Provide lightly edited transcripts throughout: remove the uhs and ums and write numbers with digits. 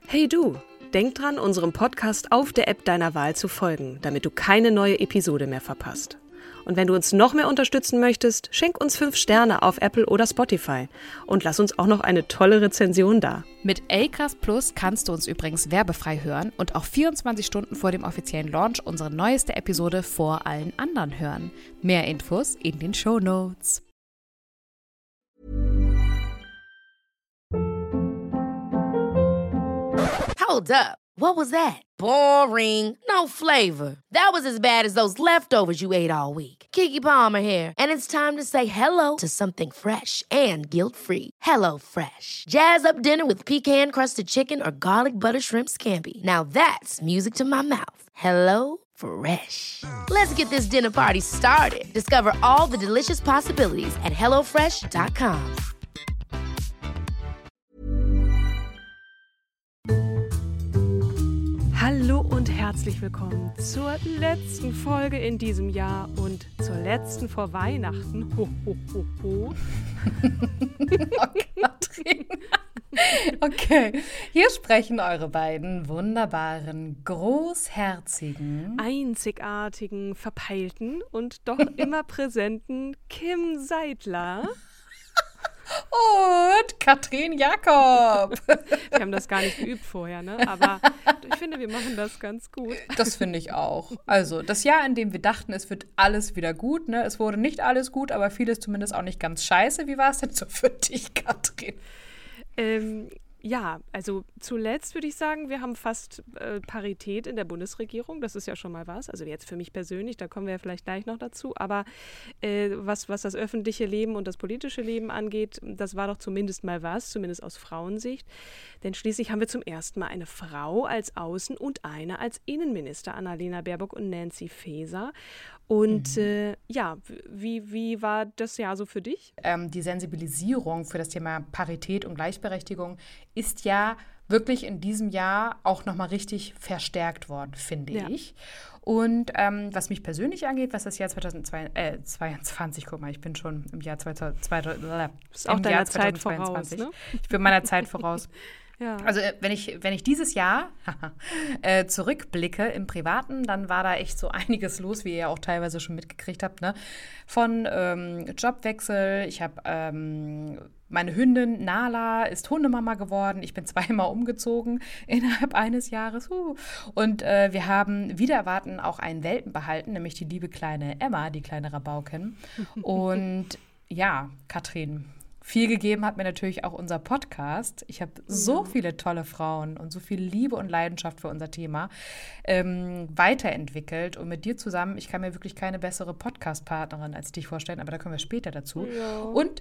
Hey du, denk dran, unserem Podcast auf der App deiner Wahl zu folgen, damit du keine neue Episode mehr verpasst. Und wenn du uns noch mehr unterstützen möchtest, schenk uns 5 Sterne auf Apple oder Spotify und lass uns auch noch eine tolle Rezension da. Mit Acast Plus kannst du uns übrigens werbefrei hören und auch 24 Stunden vor dem offiziellen Launch unsere neueste Episode vor allen anderen hören. Mehr Infos in den Shownotes. Hold up. What was that? Boring. No flavor. That was as bad as those leftovers you ate all week. Keke Palmer here, and it's time to say hello to something fresh and guilt-free. Hello Fresh. Jazz up dinner with pecan-crusted chicken or garlic butter shrimp scampi. Now that's music to my mouth. Hello Fresh. Let's get this dinner party started. Discover all the delicious possibilities at hellofresh.com. Hallo und herzlich willkommen zur letzten Folge in diesem Jahr und zur letzten vor Weihnachten. Ho, ho, ho, ho. Oh, Katrin. Okay, hier sprechen eure beiden wunderbaren, großherzigen, einzigartigen, verpeilten und doch immer präsenten Kim Seidler. Und Katrin Jakob. Wir haben das gar nicht geübt vorher, ne? Aber ich finde, wir machen das ganz gut. Das finde ich auch. Also, das Jahr, in dem wir dachten, es wird alles wieder gut, ne? Es wurde nicht alles gut, aber vieles zumindest auch nicht ganz scheiße. Wie war es denn so für dich, Katrin? Ja, also zuletzt würde ich sagen, wir haben fast Parität in der Bundesregierung. Das ist ja schon mal was. Also jetzt für mich persönlich, da kommen wir ja vielleicht gleich noch dazu. Aber was das öffentliche Leben und das politische Leben angeht, das war doch zumindest mal was, zumindest aus Frauensicht. Denn schließlich haben wir zum ersten Mal eine Frau als Außen- und eine als Innenminister, Annalena Baerbock und Nancy Faeser. Und ja, wie war das Jahr so für dich? Die Sensibilisierung für das Thema Parität und Gleichberechtigung ist ja wirklich in diesem Jahr auch nochmal richtig verstärkt worden, finde ich. Und was mich persönlich angeht, was das Jahr 2022, guck mal, ich bin schon im Jahr 2022. Ist auch deiner Zeit voraus, ne? Ich bin meiner Zeit voraus. Ja. Also wenn ich dieses Jahr zurückblicke im Privaten, dann war da echt so einiges los, wie ihr ja auch teilweise schon mitgekriegt habt, ne? Von Jobwechsel, ich habe meine Hündin Nala ist Hundemama geworden, ich bin 2-mal umgezogen innerhalb eines Jahres. Und wir haben wider Erwarten auch einen Welpen behalten, nämlich die liebe kleine Emma, die kleine Rabauken. Und ja, Katrin, viel gegeben hat mir natürlich auch unser Podcast. Ich habe so viele tolle Frauen und so viel Liebe und Leidenschaft für unser Thema weiterentwickelt. Und mit dir zusammen, ich kann mir wirklich keine bessere Podcast-Partnerin als dich vorstellen, aber da kommen wir später dazu. Ja. Und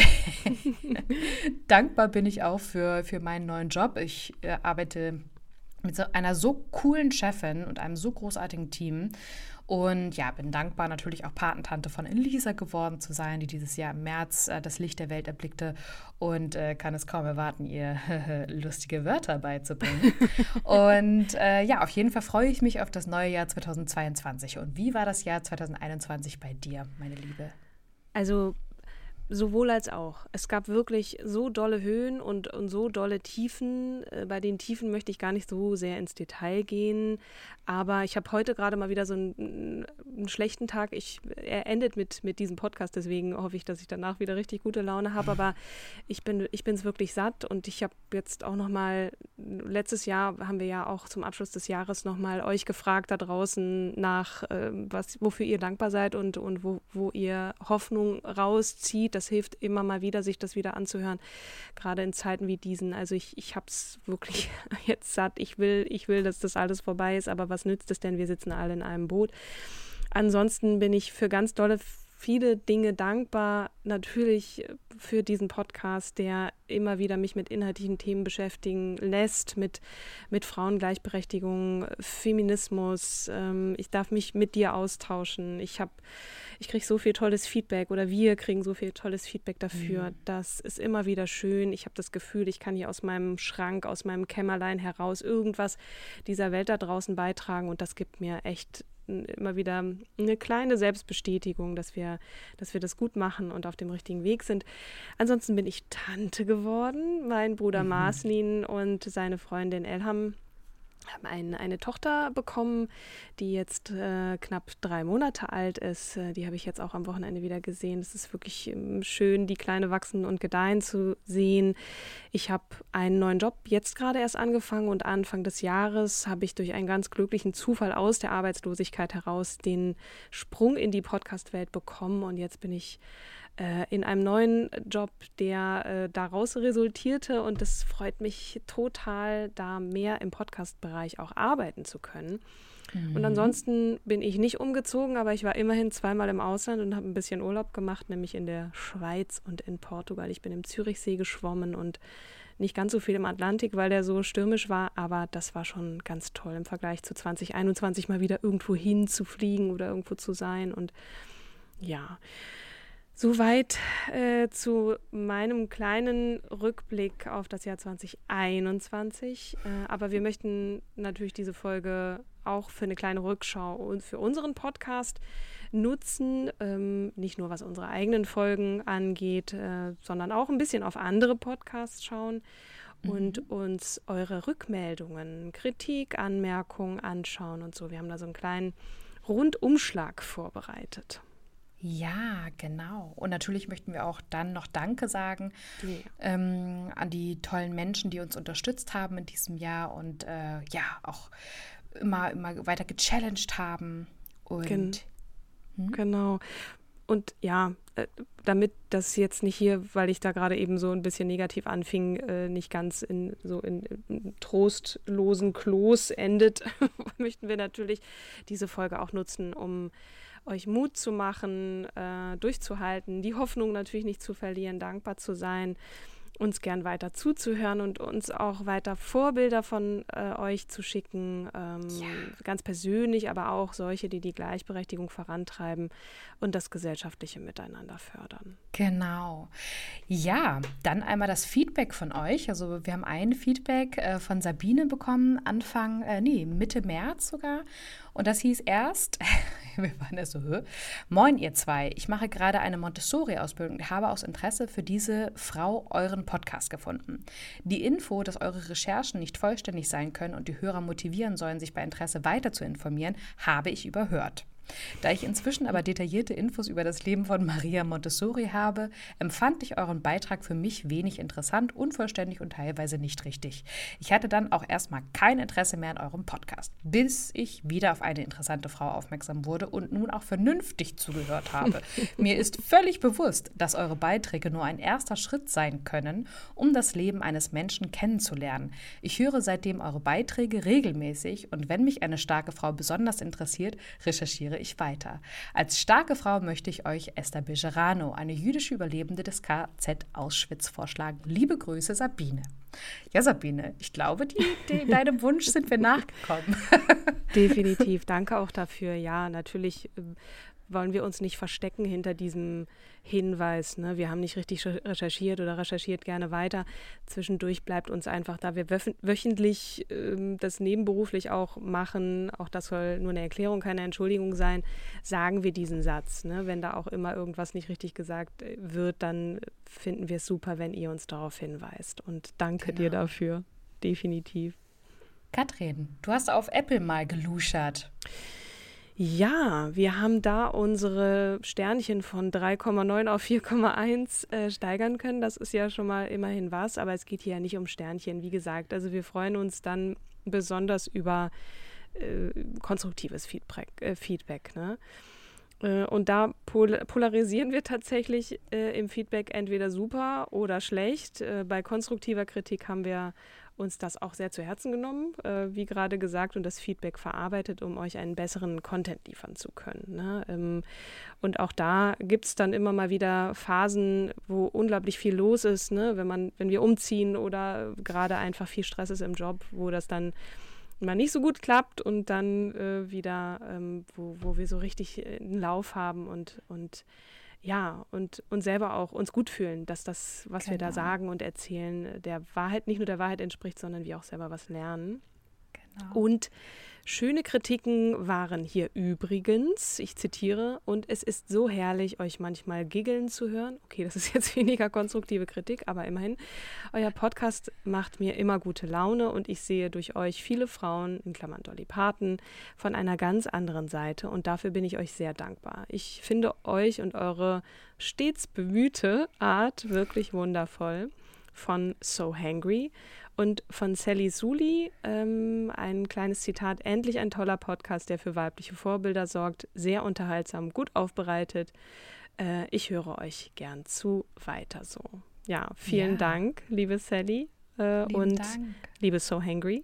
dankbar bin ich auch für meinen neuen Job. Ich arbeite mit einer so coolen Chefin und einem so großartigen Team. Und ja, bin dankbar, natürlich auch Patentante von Elisa geworden zu sein, die dieses Jahr im März das Licht der Welt erblickte und kann es kaum erwarten, ihr lustige Wörter beizubringen. Und ja, auf jeden Fall freue ich mich auf das neue Jahr 2022. Und wie war das Jahr 2021 bei dir, meine Liebe? Also sowohl als auch. Es gab wirklich so dolle Höhen und so dolle Tiefen. Bei den Tiefen möchte ich gar nicht so sehr ins Detail gehen. Aber ich habe heute gerade mal wieder so einen schlechten Tag. Er endet mit diesem Podcast, deswegen hoffe ich, dass ich danach wieder richtig gute Laune habe. Aber ich bin es wirklich satt und ich habe jetzt auch noch mal, letztes Jahr haben wir ja auch zum Abschluss des Jahres noch mal euch gefragt da draußen nach, wofür ihr dankbar seid und wo ihr Hoffnung rauszieht. Das hilft immer mal wieder, sich das wieder anzuhören, gerade in Zeiten wie diesen. Also ich habe es wirklich jetzt satt. Ich will, dass das alles vorbei ist, aber was nützt es denn? Wir sitzen alle in einem Boot. Ansonsten bin ich für ganz dolle viele Dinge dankbar, natürlich für diesen Podcast, der immer wieder mich mit inhaltlichen Themen beschäftigen lässt, mit Frauengleichberechtigung, Feminismus. Ich darf mich mit dir austauschen. Ich kriege so viel tolles Feedback oder wir kriegen so viel tolles Feedback dafür. Das ist immer wieder schön. Ich habe das Gefühl, ich kann hier aus meinem Schrank, aus meinem Kämmerlein heraus irgendwas dieser Welt da draußen beitragen und das gibt mir echt immer wieder eine kleine Selbstbestätigung, dass wir das gut machen und auf dem richtigen Weg sind. Ansonsten bin ich Tante geworden. Mein Bruder Marslin und seine Freundin Elham haben eine Tochter bekommen, die jetzt knapp 3 Monate alt ist. Die habe ich jetzt auch am Wochenende wieder gesehen. Es ist wirklich schön, die Kleine wachsen und gedeihen zu sehen. Ich habe einen neuen Job jetzt gerade erst angefangen und Anfang des Jahres habe ich durch einen ganz glücklichen Zufall aus der Arbeitslosigkeit heraus den Sprung in die Podcast-Welt bekommen und jetzt bin ich in einem neuen Job, der daraus resultierte und es freut mich total, da mehr im Podcast-Bereich auch arbeiten zu können. Und ansonsten bin ich nicht umgezogen, aber ich war immerhin 2-mal im Ausland und habe ein bisschen Urlaub gemacht, nämlich in der Schweiz und in Portugal. Ich bin im Zürichsee geschwommen und nicht ganz so viel im Atlantik, weil der so stürmisch war, aber das war schon ganz toll im Vergleich zu 2021 mal wieder irgendwo hin zu fliegen oder irgendwo zu sein und ja, soweit zu meinem kleinen Rückblick auf das Jahr 2021. Aber wir möchten natürlich diese Folge auch für eine kleine Rückschau und für unseren Podcast nutzen. Nicht nur was unsere eigenen Folgen angeht, sondern auch ein bisschen auf andere Podcasts schauen und uns eure Rückmeldungen, Kritik, Anmerkungen anschauen und so. Wir haben da so einen kleinen Rundumschlag vorbereitet. Ja, genau. Und natürlich möchten wir auch dann noch Danke sagen an die tollen Menschen, die uns unterstützt haben in diesem Jahr und auch immer weiter gechallenged haben. Und Genau. Und ja, damit das jetzt nicht hier, weil ich da gerade eben so ein bisschen negativ anfing, nicht ganz in trostlosen Klos endet, möchten wir natürlich diese Folge auch nutzen, um euch Mut zu machen, durchzuhalten, die Hoffnung natürlich nicht zu verlieren, dankbar zu sein, uns gern weiter zuzuhören und uns auch weiter Vorbilder von euch zu schicken, ganz persönlich, aber auch solche, die die Gleichberechtigung vorantreiben und das gesellschaftliche Miteinander fördern. Genau. Ja, dann einmal das Feedback von euch. Also wir haben ein Feedback von Sabine bekommen, Mitte März sogar. Und das hieß erst, wir waren ja so, Moin ihr zwei, ich mache gerade eine Montessori-Ausbildung und habe aus Interesse für diese Frau euren Podcast gefunden. Die Info, dass eure Recherchen nicht vollständig sein können und die Hörer motivieren sollen, sich bei Interesse weiter zu informieren, habe ich überhört. Da ich inzwischen aber detaillierte Infos über das Leben von Maria Montessori habe, empfand ich euren Beitrag für mich wenig interessant, unvollständig und teilweise nicht richtig. Ich hatte dann auch erstmal kein Interesse mehr an eurem Podcast, bis ich wieder auf eine interessante Frau aufmerksam wurde und nun auch vernünftig zugehört habe. Mir ist völlig bewusst, dass eure Beiträge nur ein erster Schritt sein können, um das Leben eines Menschen kennenzulernen. Ich höre seitdem eure Beiträge regelmäßig und wenn mich eine starke Frau besonders interessiert, recherchiere ich weiter. Als starke Frau möchte ich euch Esther Bejerano, eine jüdische Überlebende des KZ Auschwitz, vorschlagen. Liebe Grüße, Sabine. Ja, Sabine, ich glaube, deinem Wunsch sind wir nachgekommen. Definitiv. Danke auch dafür. Ja, natürlich wollen wir uns nicht verstecken hinter diesem Hinweis. Ne? Wir haben nicht richtig recherchiert oder recherchiert gerne weiter. Zwischendurch bleibt uns einfach, da wir wöchentlich das nebenberuflich auch machen, auch das soll nur eine Erklärung, keine Entschuldigung sein, sagen wir diesen Satz. Ne? Wenn da auch immer irgendwas nicht richtig gesagt wird, dann finden wir es super, wenn ihr uns darauf hinweist. Und danke dir dafür. Definitiv. Katrin, du hast auf Apple mal geluschert. Ja, wir haben da unsere Sternchen von 3,9 auf 4,1 steigern können. Das ist ja schon mal immerhin was, aber es geht hier ja nicht um Sternchen, wie gesagt. Also wir freuen uns dann besonders über konstruktives Feedback. Ne? Und da polarisieren wir tatsächlich im Feedback entweder super oder schlecht. Bei konstruktiver Kritik haben wir uns das auch sehr zu Herzen genommen, wie gerade gesagt, und das Feedback verarbeitet, um euch einen besseren Content liefern zu können. Ne? Und auch da gibt es dann immer mal wieder Phasen, wo unglaublich viel los ist, ne? Wenn wir umziehen oder gerade einfach viel Stress ist im Job, wo das dann mal nicht so gut klappt und dann wieder, wo wir so richtig einen Lauf haben und selber auch uns gut fühlen, dass das, was wir da sagen und erzählen, der Wahrheit, nicht nur der Wahrheit entspricht, sondern wir auch selber was lernen. Genau. Und schöne Kritiken waren hier übrigens, ich zitiere, und es ist so herrlich, euch manchmal giggeln zu hören. Okay, das ist jetzt weniger konstruktive Kritik, aber immerhin. Euer Podcast macht mir immer gute Laune und ich sehe durch euch viele Frauen, in Klammern Dolly Parton, von einer ganz anderen Seite und dafür bin ich euch sehr dankbar. Ich finde euch und eure stets bemühte Art wirklich wundervoll. Von So Hangry und von Sally Suli ein kleines Zitat, endlich ein toller Podcast, der für weibliche Vorbilder sorgt, sehr unterhaltsam, gut aufbereitet. Ich höre euch gern zu, weiter so. Ja, vielen Dank, liebe Sally und Dank. liebe So Hangry.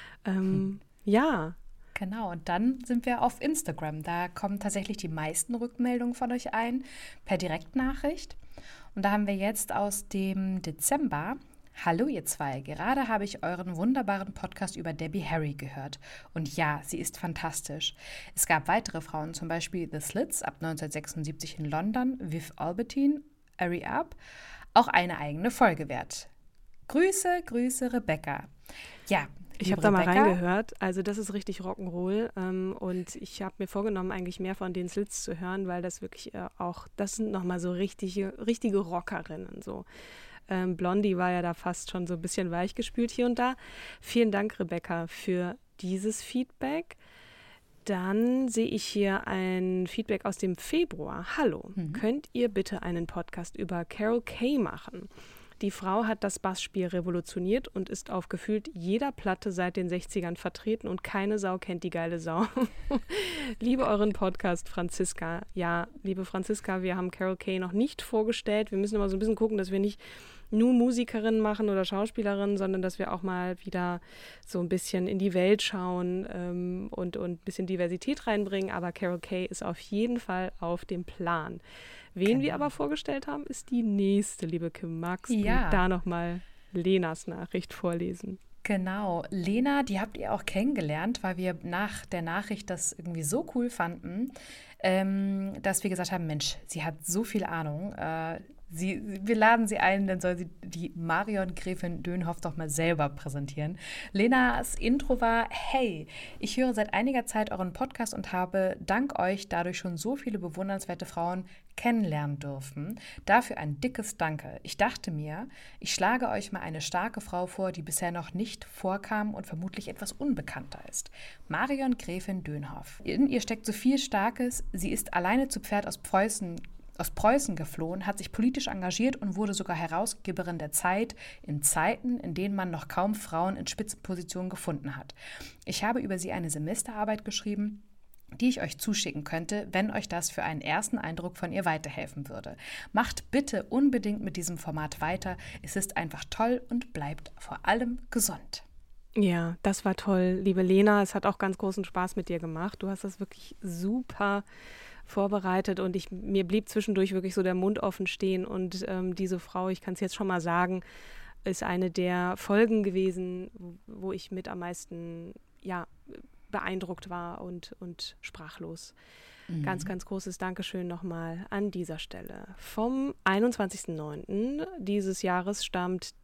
Ja. Genau, und dann sind wir auf Instagram. Da kommen tatsächlich die meisten Rückmeldungen von euch ein, per Direktnachricht. Und da haben wir jetzt aus dem Dezember: Hallo ihr zwei, gerade habe ich euren wunderbaren Podcast über Debbie Harry gehört. Und ja, sie ist fantastisch. Es gab weitere Frauen, zum Beispiel The Slits ab 1976 in London, Viv Albertine, Ari Up, auch eine eigene Folge wert. Grüße, Rebecca. Ja, ich habe da mal reingehört, also das ist richtig Rock'n'Roll und ich habe mir vorgenommen, eigentlich mehr von den Slits zu hören, weil das wirklich das sind nochmal so richtige Rockerinnen so. Blondie war ja da fast schon so ein bisschen weichgespült hier und da. Vielen Dank, Rebecca, für dieses Feedback. Dann sehe ich hier ein Feedback aus dem Februar. Hallo, könnt ihr bitte einen Podcast über Carol Kay machen? Die Frau hat das Bassspiel revolutioniert und ist auf gefühlt jeder Platte seit den 60ern vertreten und keine Sau kennt die geile Sau. Liebe euren Podcast, Franziska. Ja, liebe Franziska, wir haben Carol Kay noch nicht vorgestellt. Wir müssen immer so ein bisschen gucken, dass wir nicht nur Musikerinnen machen oder Schauspielerinnen, sondern dass wir auch mal wieder so ein bisschen in die Welt schauen und ein bisschen Diversität reinbringen. Aber Carol Kay ist auf jeden Fall auf dem Plan. Wen wir aber vorgestellt haben, ist die nächste, liebe Kim. Magst du da nochmal Lenas Nachricht vorlesen? Genau, Lena, die habt ihr auch kennengelernt, weil wir nach der Nachricht das irgendwie so cool fanden, dass wir gesagt haben, Mensch, sie hat so viel Ahnung, wir laden sie ein, dann soll sie die Marion Gräfin Dönhoff doch mal selber präsentieren. Lenas Intro war: Hey, ich höre seit einiger Zeit euren Podcast und habe dank euch dadurch schon so viele bewundernswerte Frauen kennenlernen dürfen. Dafür ein dickes Danke. Ich dachte mir, ich schlage euch mal eine starke Frau vor, die bisher noch nicht vorkam und vermutlich etwas unbekannter ist. Marion Gräfin Dönhoff. In ihr steckt so viel Starkes. Sie ist alleine zu Pferd aus Preußen geflohen, hat sich politisch engagiert und wurde sogar Herausgeberin der Zeit in Zeiten, in denen man noch kaum Frauen in Spitzenpositionen gefunden hat. Ich habe über sie eine Semesterarbeit geschrieben, die ich euch zuschicken könnte, wenn euch das für einen ersten Eindruck von ihr weiterhelfen würde. Macht bitte unbedingt mit diesem Format weiter. Es ist einfach toll und bleibt vor allem gesund. Ja, das war toll, liebe Lena. Es hat auch ganz großen Spaß mit dir gemacht. Du hast das wirklich super vorbereitet und mir blieb zwischendurch wirklich so der Mund offen stehen und diese Frau, ich kann es jetzt schon mal sagen, ist eine der Folgen gewesen, wo ich mit am meisten beeindruckt war und sprachlos. Ganz, ganz großes Dankeschön nochmal an dieser Stelle. Vom 21.09. dieses Jahres stammt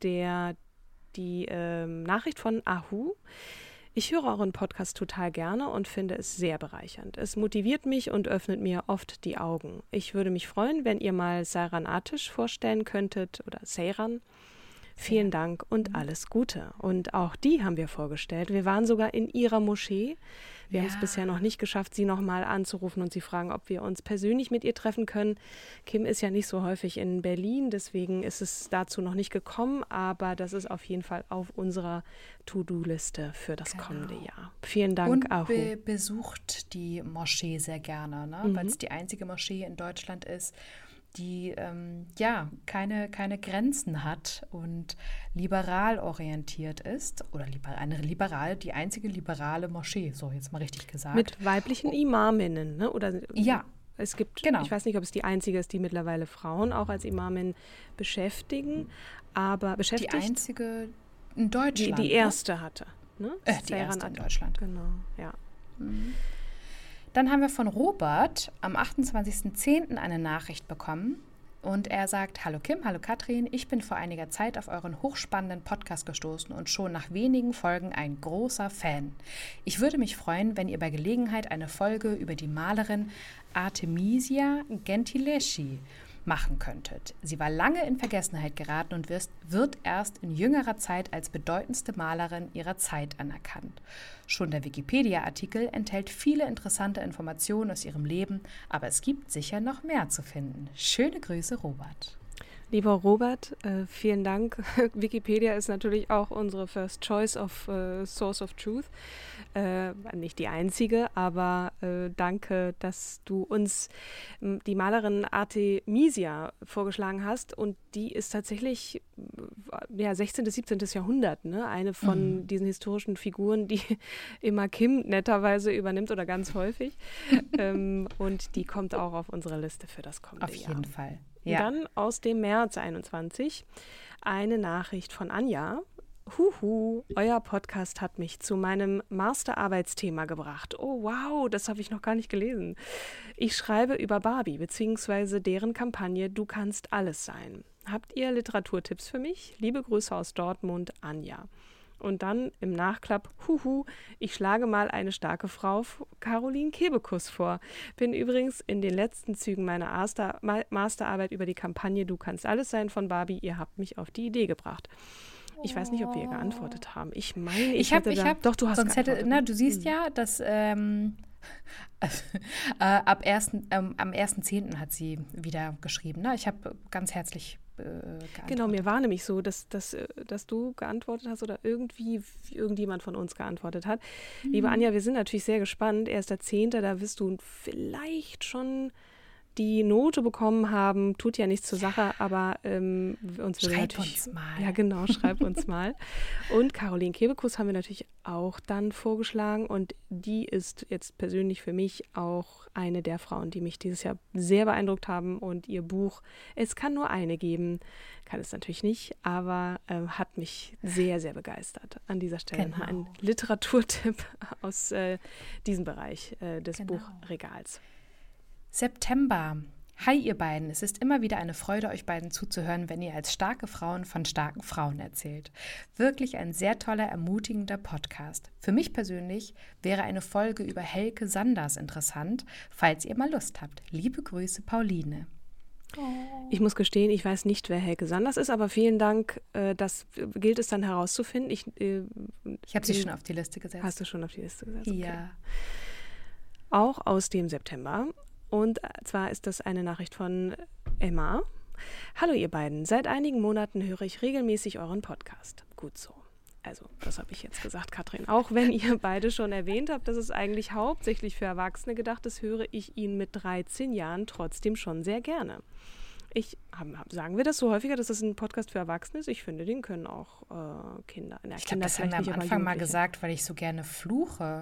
die Nachricht von Ahu. Ich höre euren Podcast total gerne und finde es sehr bereichernd. Es motiviert mich und öffnet mir oft die Augen. Ich würde mich freuen, wenn ihr mal Seyran Atish vorstellen könntet oder Seyran. Vielen Dank und alles Gute. Und auch die haben wir vorgestellt. Wir waren sogar in ihrer Moschee. Wir haben es bisher noch nicht geschafft, sie nochmal anzurufen und sie fragen, ob wir uns persönlich mit ihr treffen können. Kim ist ja nicht so häufig in Berlin, deswegen ist es dazu noch nicht gekommen, aber das ist auf jeden Fall auf unserer To-Do-Liste für das kommende Jahr. Vielen Dank, Ahu. Und besucht die Moschee sehr gerne, ne? Weil es die einzige Moschee in Deutschland ist, die keine Grenzen hat und liberal orientiert ist oder die einzige liberale Moschee, so jetzt mal richtig gesagt. Mit weiblichen Imaminnen, ne? Oder ja. Es gibt, ich weiß nicht, ob es die einzige ist, die mittlerweile Frauen auch als Imamin beschäftigen, aber beschäftigt. Die einzige in Deutschland. Die erste hatte, ne? Die erste in Deutschland. Genau, ja. Dann haben wir von Robert am 28.10. eine Nachricht bekommen. Und er sagt, hallo Kim, hallo Katrin, ich bin vor einiger Zeit auf euren hochspannenden Podcast gestoßen und schon nach wenigen Folgen ein großer Fan. Ich würde mich freuen, wenn ihr bei Gelegenheit eine Folge über die Malerin Artemisia Gentileschi machen könntet. Sie war lange in Vergessenheit geraten und wird erst in jüngerer Zeit als bedeutendste Malerin ihrer Zeit anerkannt. Schon der Wikipedia-Artikel enthält viele interessante Informationen aus ihrem Leben, aber es gibt sicher noch mehr zu finden. Schöne Grüße, Robert. Lieber Robert, vielen Dank. Wikipedia ist natürlich auch unsere First Choice of Source of Truth. Nicht die einzige, aber danke, dass du uns die Malerin Artemisia vorgeschlagen hast. Und die ist tatsächlich 16. bis 17. Jahrhundert, ne? Eine von diesen historischen Figuren, die immer Kim netterweise übernimmt oder ganz häufig. Und die kommt auch auf unsere Liste für das kommende Jahr. Auf jeden Fall. Ja. Dann aus dem März 21 eine Nachricht von Anja. Huhu, euer Podcast hat mich zu meinem Masterarbeitsthema gebracht. Oh wow, das habe ich noch gar nicht gelesen. Ich schreibe über Barbie bzw. deren Kampagne Du kannst alles sein. Habt ihr Literaturtipps für mich? Liebe Grüße aus Dortmund, Anja. Und dann im Nachklapp, huhu, ich schlage mal eine starke Frau, Caroline Kebekus, vor. Bin übrigens in den letzten Zügen meiner Masterarbeit über die Kampagne Du kannst alles sein von Barbie. Ihr habt mich auf die Idee gebracht. Ich weiß nicht, ob wir ihr geantwortet haben. Ich meine, doch, du hast geantwortet. Du siehst ja, dass am 1.10. hat sie wieder geschrieben. Ne? Ich habe ganz herzlich geantwortet. Genau, mir war nämlich so, dass du geantwortet hast oder irgendjemand von uns geantwortet hat. Liebe Anja, wir sind natürlich sehr gespannt. 1.10., da wirst du vielleicht schon die Note bekommen haben. Tut ja nichts zur Sache, aber uns würde natürlich... Schreib uns mal. Ja, genau, schreib uns mal. Und Caroline Kebekus haben wir natürlich auch dann vorgeschlagen und die ist jetzt persönlich für mich auch eine der Frauen, die mich dieses Jahr sehr beeindruckt haben und ihr Buch Es kann nur eine geben, kann es natürlich nicht, aber hat mich sehr, sehr begeistert. An dieser Stelle ein Literaturtipp aus diesem Bereich des Buchregals. September. Hi ihr beiden, es ist immer wieder eine Freude, euch beiden zuzuhören, wenn ihr als starke Frauen von starken Frauen erzählt. Wirklich ein sehr toller, ermutigender Podcast. Für mich persönlich wäre eine Folge über Helke Sanders interessant, falls ihr mal Lust habt. Liebe Grüße, Pauline. Ich muss gestehen, ich weiß nicht, wer Helke Sanders ist, aber vielen Dank, das gilt es dann herauszufinden. Ich habe sie schon auf die Liste gesetzt. Hast du schon auf die Liste gesetzt? Okay. Ja. Auch aus dem September. Und zwar ist das eine Nachricht von Emma. Hallo ihr beiden, seit einigen Monaten höre ich regelmäßig euren Podcast. Gut so. Also, das habe ich jetzt gesagt, Katrin. Auch wenn ihr beide schon erwähnt habt, dass es eigentlich hauptsächlich für Erwachsene gedacht ist, höre ich ihn mit 13 Jahren trotzdem schon sehr gerne. Sagen wir das so häufiger, dass das ein Podcast für Erwachsene ist? Ich finde, den können auch Kinder. Ich glaube, das haben wir am Anfang mal gesagt, weil ich so gerne fluche.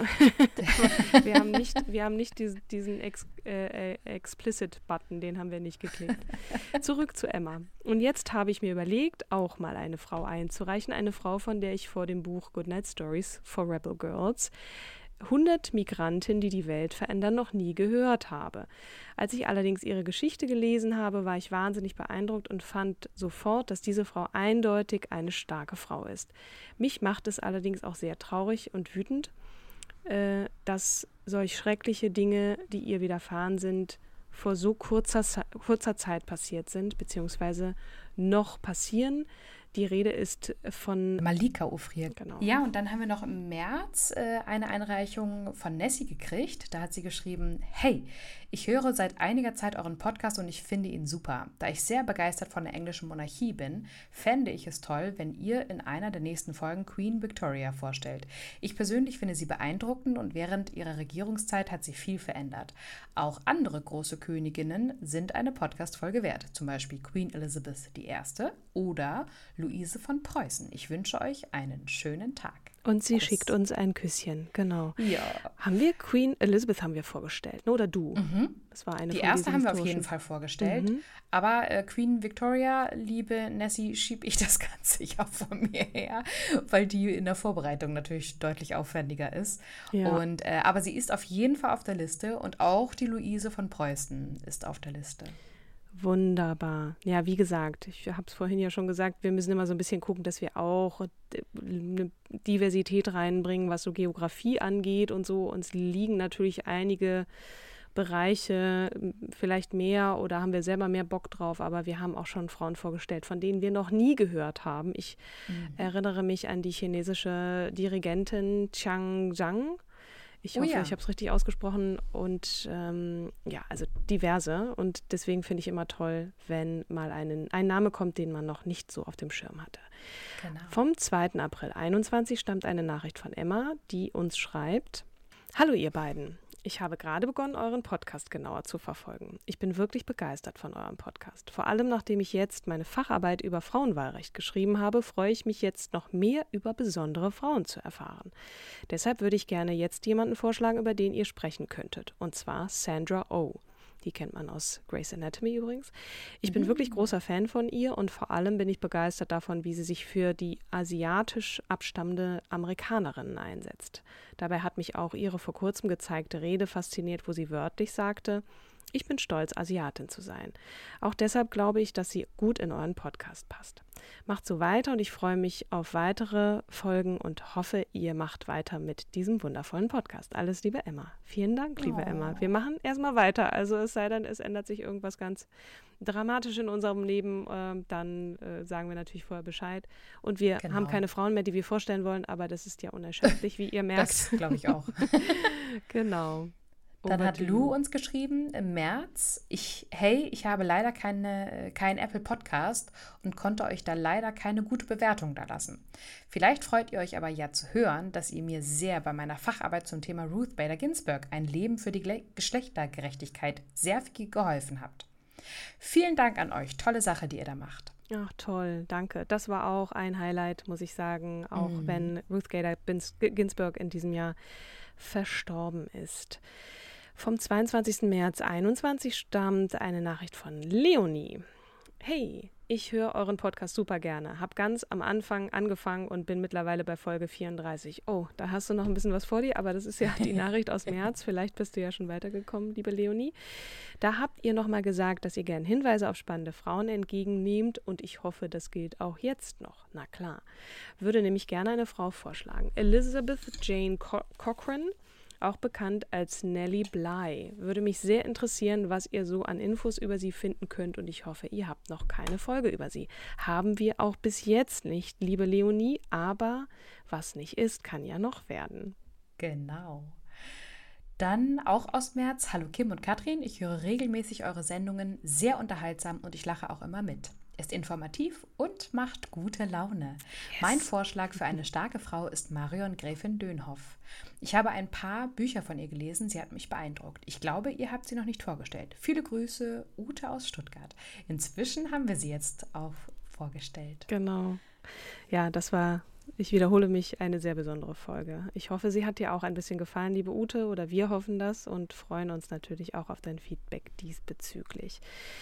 wir haben nicht diesen Explicit-Button, den haben wir nicht geklickt. Zurück zu Emma. Und jetzt habe ich mir überlegt, auch mal eine Frau einzureichen. Eine Frau, von der ich vor dem Buch Goodnight Stories for Rebel Girls 100 Migranten, die die Welt verändern, noch nie gehört habe. Als ich allerdings ihre Geschichte gelesen habe, war ich wahnsinnig beeindruckt und fand sofort, dass diese Frau eindeutig eine starke Frau ist. Mich macht es allerdings auch sehr traurig und wütend, dass solch schreckliche Dinge, die ihr widerfahren sind, vor so kurzer Zeit passiert sind, beziehungsweise noch passieren. Die Rede ist von Malika Ofrier. Genau. Ja, und dann haben wir noch im März eine Einreichung von Nessie gekriegt. Da hat sie geschrieben, hey, ich höre seit einiger Zeit euren Podcast und ich finde ihn super. Da ich sehr begeistert von der englischen Monarchie bin, fände ich es toll, wenn ihr in einer der nächsten Folgen Queen Victoria vorstellt. Ich persönlich finde sie beeindruckend und während ihrer Regierungszeit hat sie viel verändert. Auch andere große Königinnen sind eine Podcast-Folge wert. Zum Beispiel Queen Elizabeth I. oder Luise von Preußen. Ich wünsche euch einen schönen Tag. Und sie schickt uns ein Küsschen, genau. Ja. Haben wir Queen Elizabeth vorgestellt, ne? Oder du? Das war eine Die von erste haben wir auf historischen. jeden Fall vorgestellt. Aber Queen Victoria, liebe Nessie, schiebe ich das Ganze ja von mir her, weil die in der Vorbereitung natürlich deutlich aufwendiger ist. Ja. Und, aber sie ist auf jeden Fall auf der Liste und auch die Luise von Preußen ist auf der Liste. Wunderbar. Ja, wie gesagt, ich habe es vorhin ja schon gesagt, wir müssen immer so ein bisschen gucken, dass wir auch eine Diversität reinbringen, was so Geografie angeht und so. Uns liegen natürlich einige Bereiche vielleicht mehr oder haben wir selber mehr Bock drauf, aber wir haben auch schon Frauen vorgestellt, von denen wir noch nie gehört haben. Ich erinnere mich an die chinesische Dirigentin Chang Zhang. Ich hoffe, ich habe es richtig ausgesprochen und also diverse. Und deswegen finde ich immer toll, wenn mal ein Name kommt, den man noch nicht so auf dem Schirm hatte. Genau. Vom 2. April 21 stammt eine Nachricht von Emma, die uns schreibt: Hallo ihr beiden. Ich habe gerade begonnen, euren Podcast genauer zu verfolgen. Ich bin wirklich begeistert von eurem Podcast. Vor allem, nachdem ich jetzt meine Facharbeit über Frauenwahlrecht geschrieben habe, freue ich mich jetzt noch mehr über besondere Frauen zu erfahren. Deshalb würde ich gerne jetzt jemanden vorschlagen, über den ihr sprechen könntet. Und zwar Sandra Oh. Die kennt man aus Grey's Anatomy übrigens. Ich bin wirklich großer Fan von ihr und vor allem bin ich begeistert davon, wie sie sich für die asiatisch abstammende Amerikanerinnen einsetzt. Dabei hat mich auch ihre vor kurzem gezeigte Rede fasziniert, wo sie wörtlich sagte: Ich bin stolz, Asiatin zu sein. Auch deshalb glaube ich, dass sie gut in euren Podcast passt. Macht so weiter und ich freue mich auf weitere Folgen und hoffe, ihr macht weiter mit diesem wundervollen Podcast. Alles Liebe, Emma. Vielen Dank, liebe Emma. Wir machen erstmal weiter. Also es sei denn, es ändert sich irgendwas ganz dramatisch in unserem Leben, dann sagen wir natürlich vorher Bescheid. Und wir haben keine Frauen mehr, die wir vorstellen wollen, aber das ist ja unerschöpflich, wie ihr merkt. Das glaube ich auch. Genau. Dann hat Lou uns geschrieben im März: Ich habe leider keinen Apple Podcast und konnte euch da leider keine gute Bewertung da lassen. Vielleicht freut ihr euch aber ja zu hören, dass ihr mir sehr bei meiner Facharbeit zum Thema Ruth Bader Ginsburg, ein Leben für die Geschlechtergerechtigkeit, sehr viel geholfen habt. Vielen Dank an euch. Tolle Sache, die ihr da macht. Ach toll, danke. Das war auch ein Highlight, muss ich sagen, auch wenn Ruth Bader Ginsburg in diesem Jahr verstorben ist. Vom 22. März 21 stammt eine Nachricht von Leonie. Hey, ich höre euren Podcast super gerne. Hab ganz am Anfang angefangen und bin mittlerweile bei Folge 34. Oh, da hast du noch ein bisschen was vor dir, aber das ist ja die Nachricht aus März. Vielleicht bist du ja schon weitergekommen, liebe Leonie. Da habt ihr nochmal gesagt, dass ihr gern Hinweise auf spannende Frauen entgegennehmt und ich hoffe, das gilt auch jetzt noch. Na klar. Würde nämlich gerne eine Frau vorschlagen. Elizabeth Jane Cochran, auch bekannt als Nellie Bly. Würde mich sehr interessieren, was ihr so an Infos über sie finden könnt und ich hoffe, ihr habt noch keine Folge über sie. Haben wir auch bis jetzt nicht, liebe Leonie, aber was nicht ist, kann ja noch werden. Genau. Dann auch aus März: Hallo Kim und Katrin, ich höre regelmäßig eure Sendungen, sehr unterhaltsam und ich lache auch immer mit. Ist informativ und macht gute Laune. Yes. Mein Vorschlag für eine starke Frau ist Marion Gräfin Dönhoff. Ich habe ein paar Bücher von ihr gelesen, sie hat mich beeindruckt. Ich glaube, ihr habt sie noch nicht vorgestellt. Viele Grüße, Ute aus Stuttgart. Inzwischen haben wir sie jetzt auch vorgestellt. Genau. Ja, das war, ich wiederhole mich, eine sehr besondere Folge. Ich hoffe, sie hat dir auch ein bisschen gefallen, liebe Ute, oder wir hoffen das und freuen uns natürlich auch auf dein Feedback diesbezüglich.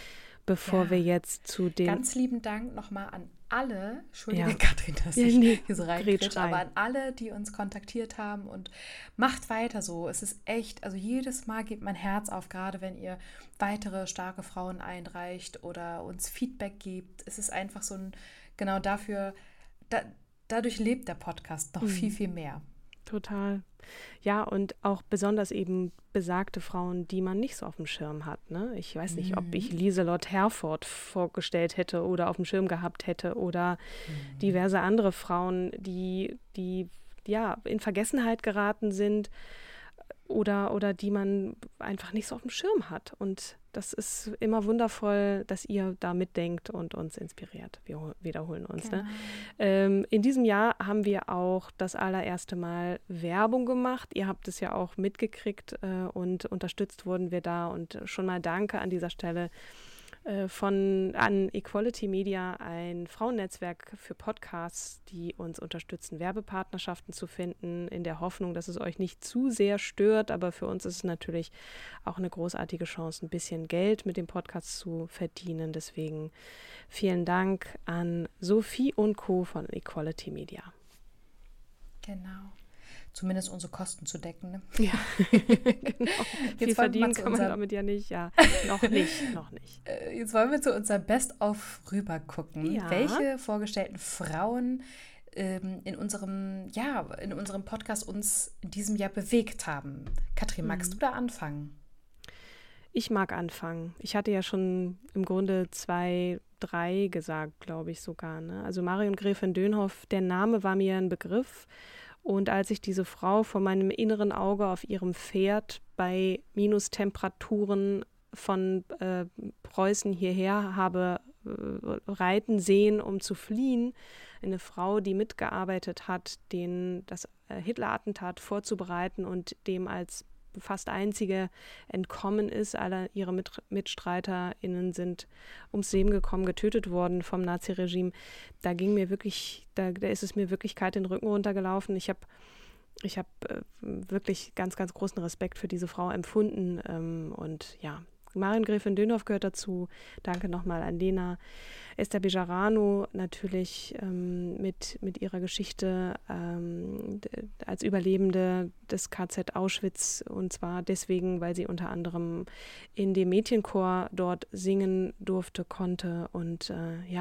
Bevor wir jetzt zu den... Ganz lieben Dank nochmal an alle, Entschuldige Katrin, dass ich hier so reinkretsche, aber an alle, die uns kontaktiert haben und macht weiter so. Es ist echt, also jedes Mal geht mein Herz auf, gerade wenn ihr weitere starke Frauen einreicht oder uns Feedback gebt. Es ist einfach so ein, genau dafür, dadurch lebt der Podcast noch viel, viel mehr. Total. Ja, und auch besonders eben besagte Frauen, die man nicht so auf dem Schirm hat. Ne? Ich weiß nicht, ob ich Lieselott Herford vorgestellt hätte oder auf dem Schirm gehabt hätte oder diverse andere Frauen, die ja in Vergessenheit geraten sind oder die man einfach nicht so auf dem Schirm hat. Und das ist immer wundervoll, dass ihr da mitdenkt und uns inspiriert. Wir wiederholen uns. Genau. Ne? In diesem Jahr haben wir auch das allererste Mal Werbung gemacht. Ihr habt es ja auch mitgekriegt und unterstützt wurden wir da. Und schon mal danke an dieser Stelle an Equality Media, ein Frauennetzwerk für Podcasts, die uns unterstützen, Werbepartnerschaften zu finden, in der Hoffnung, dass es euch nicht zu sehr stört. Aber für uns ist es natürlich auch eine großartige Chance, ein bisschen Geld mit dem Podcast zu verdienen. Deswegen vielen Dank an Sophie und Co. von Equality Media. Genau. zumindest unsere Kosten zu decken. Ne? Ja, genau. Viel verdienen kann man damit ja nicht. Ja, noch nicht. Jetzt wollen wir zu unserem Best-of rüber gucken. Ja. Welche vorgestellten Frauen in unserem Podcast uns in diesem Jahr bewegt haben. Katrin, magst du da anfangen? Ich mag anfangen. Ich hatte ja schon im Grunde 2, 3 gesagt, glaube ich sogar. Ne? Also Marion Gräfin Dönhoff, der Name war mir ein Begriff. Und als ich diese Frau vor meinem inneren Auge auf ihrem Pferd bei Minustemperaturen von Preußen hierher habe reiten sehen, um zu fliehen, eine Frau, die mitgearbeitet hat, das Hitler-Attentat vorzubereiten und dem als fast einzige entkommen ist. Alle ihre MitstreiterInnen sind ums Leben gekommen, getötet worden vom Naziregime. Da ist es mir wirklich kalt den Rücken runtergelaufen. Ich habe wirklich ganz, ganz großen Respekt für diese Frau empfunden. Und ja, Marion Gräfin Dönhoff gehört dazu. Danke nochmal an Lena. Esther Bejarano natürlich mit ihrer Geschichte als Überlebende des KZ Auschwitz, und zwar deswegen, weil sie unter anderem in dem Mädchenchor dort singen konnte und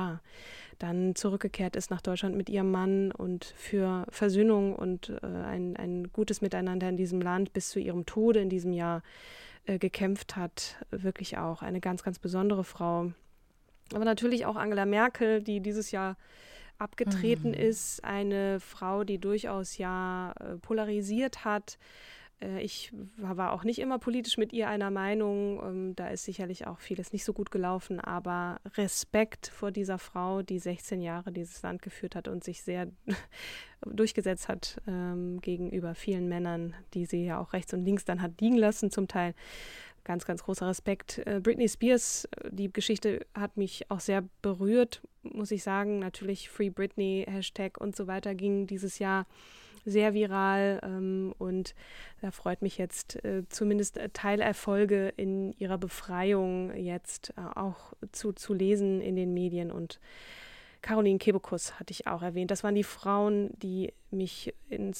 dann zurückgekehrt ist nach Deutschland mit ihrem Mann und für Versöhnung und ein gutes Miteinander in diesem Land bis zu ihrem Tode in diesem Jahr gekämpft hat. Wirklich auch eine ganz, ganz besondere Frau. Aber natürlich auch Angela Merkel, die dieses Jahr abgetreten ist. Eine Frau, die durchaus polarisiert hat. Ich war auch nicht immer politisch mit ihr einer Meinung. Da ist sicherlich auch vieles nicht so gut gelaufen. Aber Respekt vor dieser Frau, die 16 Jahre dieses Land geführt hat und sich sehr durchgesetzt hat gegenüber vielen Männern, die sie ja auch rechts und links dann hat liegen lassen zum Teil. Ganz, ganz großer Respekt. Britney Spears, die Geschichte hat mich auch sehr berührt, muss ich sagen. Natürlich Free Britney, Hashtag und so weiter ging dieses Jahr sehr viral. Und da freut mich jetzt zumindest Teilerfolge in ihrer Befreiung jetzt auch zu lesen in den Medien. Und Caroline Kebekus hatte ich auch erwähnt. Das waren die Frauen, die mich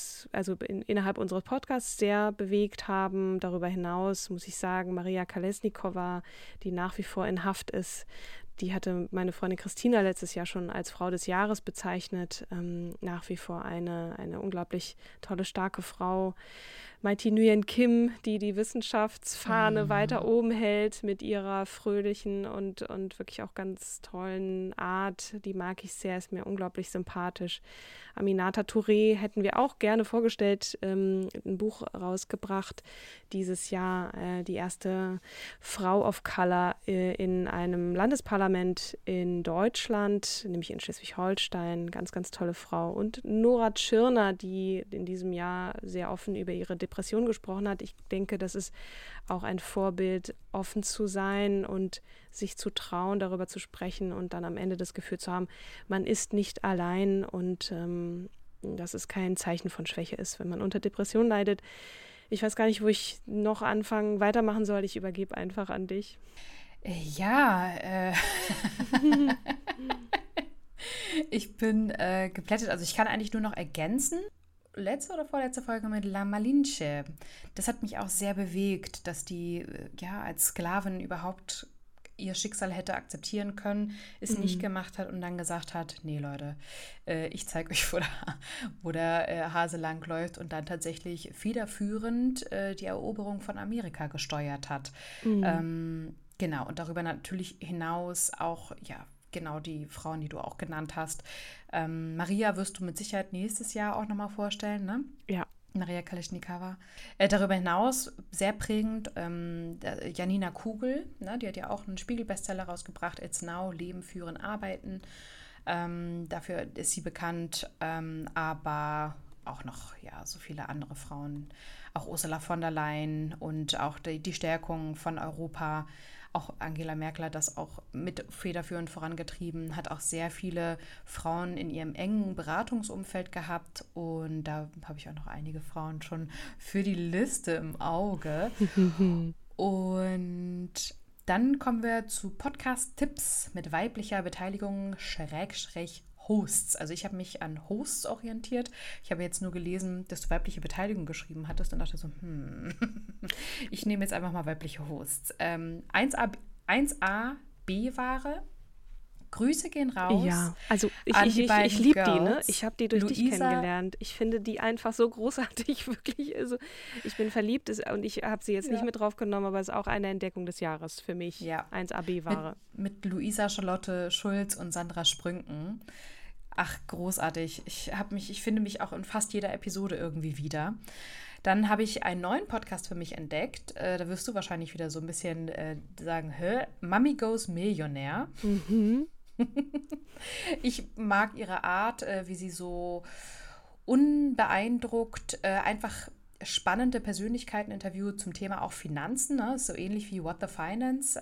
innerhalb unseres Podcasts sehr bewegt haben. Darüber hinaus muss ich sagen, Maria Kolesnikova, die nach wie vor in Haft ist, die hatte meine Freundin Christina letztes Jahr schon als Frau des Jahres bezeichnet. Nach wie vor eine unglaublich tolle, starke Frau. Mighty Nguyen Kim, die Wissenschaftsfahne weiter oben hält mit ihrer fröhlichen und wirklich auch ganz tollen Art. Die mag ich sehr, ist mir unglaublich sympathisch. Aminata Touré hätten wir auch gerne vorgestellt, ein Buch rausgebracht dieses Jahr. Die erste Frau of Color in einem Landesparlament in Deutschland, nämlich in Schleswig-Holstein. Ganz, ganz tolle Frau. Und Nora Tschirner, die in diesem Jahr sehr offen über ihre Depression gesprochen hat. Ich denke, das ist auch ein Vorbild, offen zu sein und sich zu trauen, darüber zu sprechen und dann am Ende das Gefühl zu haben, man ist nicht allein und dass es kein Zeichen von Schwäche ist, wenn man unter Depression leidet. Ich weiß gar nicht, wo ich noch weitermachen soll. Ich übergebe einfach an dich. Ja, ich bin geplättet. Also ich kann eigentlich nur noch ergänzen. Letzte oder vorletzte Folge mit La Malinche. Das hat mich auch sehr bewegt, dass die als Sklavin überhaupt ihr Schicksal hätte akzeptieren können, es nicht gemacht hat und dann gesagt hat, nee Leute, ich zeige euch, wo der Hase lang läuft und dann tatsächlich federführend die Eroberung von Amerika gesteuert hat. Genau, und darüber natürlich hinaus auch, genau die Frauen, die du auch genannt hast. Maria wirst du mit Sicherheit nächstes Jahr auch nochmal vorstellen, ne? Ja. Maria Kolesnikova. Darüber hinaus sehr prägend Janina Kugel, ne? Die hat ja auch einen Spiegel-Bestseller rausgebracht, It's Now, Leben, Führen, Arbeiten. Dafür ist sie bekannt, aber auch noch so viele andere Frauen, auch Ursula von der Leyen und auch die Stärkung von Europa. Auch Angela Merkel hat das auch mit federführend vorangetrieben, hat auch sehr viele Frauen in ihrem engen Beratungsumfeld gehabt und da habe ich auch noch einige Frauen schon für die Liste im Auge. Und dann kommen wir zu Podcast-Tipps mit weiblicher Beteiligung / Hosts. Also ich habe mich an Hosts orientiert. Ich habe jetzt nur gelesen, dass du weibliche Beteiligung geschrieben hattest und dachte so, ich nehme jetzt einfach mal weibliche Hosts. 1A B-Ware. Grüße gehen raus. Ja, also an die beiden ich liebe die, ne? Girls. Ich habe die durch dich Luisa- kennengelernt. Ich finde die einfach so großartig, wirklich. Also ich bin verliebt und ich habe sie jetzt nicht mit draufgenommen, aber es ist auch eine Entdeckung des Jahres für mich. Ja. 1AB-Ware. Mit Luisa Charlotte Schulz und Sandra Sprünken. Ach, großartig. Ich finde mich auch in fast jeder Episode irgendwie wieder. Dann habe ich einen neuen Podcast für mich entdeckt. Da wirst du wahrscheinlich wieder so ein bisschen sagen, Mami Goes Millionär. Ich mag ihre Art, wie sie so unbeeindruckt einfach spannende Persönlichkeiten interviewt zum Thema auch Finanzen, ne? So ähnlich wie What the Finance.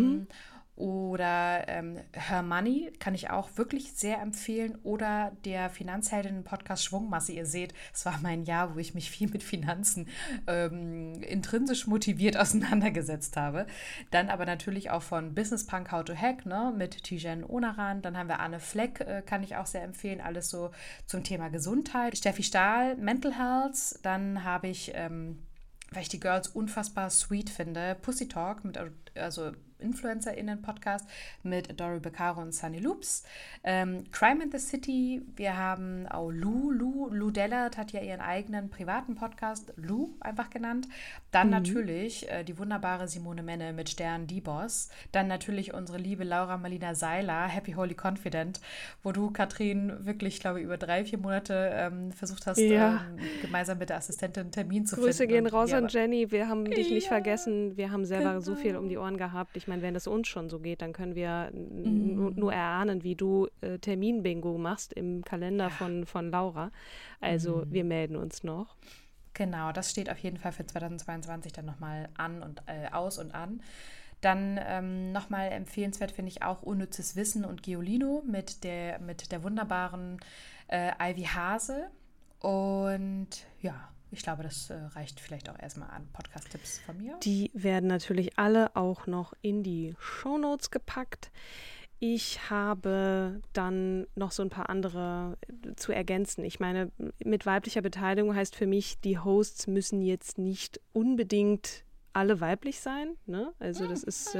Oder Her Money kann ich auch wirklich sehr empfehlen. Oder der Finanzheldinnen-Podcast Schwungmasse. Ihr seht, es war mein Jahr, wo ich mich viel mit Finanzen intrinsisch motiviert auseinandergesetzt habe. Dann aber natürlich auch von Business Punk How to Hack, ne, mit Tijen Onaran. Dann haben wir Anne Fleck, kann ich auch sehr empfehlen. Alles so zum Thema Gesundheit. Steffi Stahl, Mental Health. Dann habe ich, weil ich die Girls unfassbar sweet finde, Pussy Talk, also InfluencerInnen-Podcast mit Dori Beccaro und Sunny Loops. Crime in the City, wir haben auch Lou Dellert hat ja ihren eigenen privaten Podcast, Lou einfach genannt. Dann natürlich die wunderbare Simone Menne mit Stern D-Boss. Dann natürlich unsere liebe Laura Marlina Seiler, Happy Holy Confident, wo du, Katrin, wirklich, glaube ich, über 3-4 Monate versucht hast, gemeinsam mit der Assistentin einen Termin zu finden. Grüße gehen raus an Jenny, wir haben dich nicht vergessen, wir haben selber so viel um die Ohren gehabt. Ich meine, wenn es uns schon so geht, dann können wir nur erahnen, wie du Terminbingo machst im Kalender von Laura. Also wir melden uns noch. Genau, das steht auf jeden Fall für 2022 dann nochmal an und aus und an. Dann nochmal empfehlenswert finde ich auch Unnützes Wissen und Geolino mit der wunderbaren Ivy Hase. Und ja, ich glaube, das reicht vielleicht auch erstmal an Podcast-Tipps von mir. Die werden natürlich alle auch noch in die Shownotes gepackt. Ich habe dann noch so ein paar andere zu ergänzen. Ich meine, mit weiblicher Beteiligung heißt für mich, die Hosts müssen jetzt nicht unbedingt alle weiblich sein, ne? Also das ist,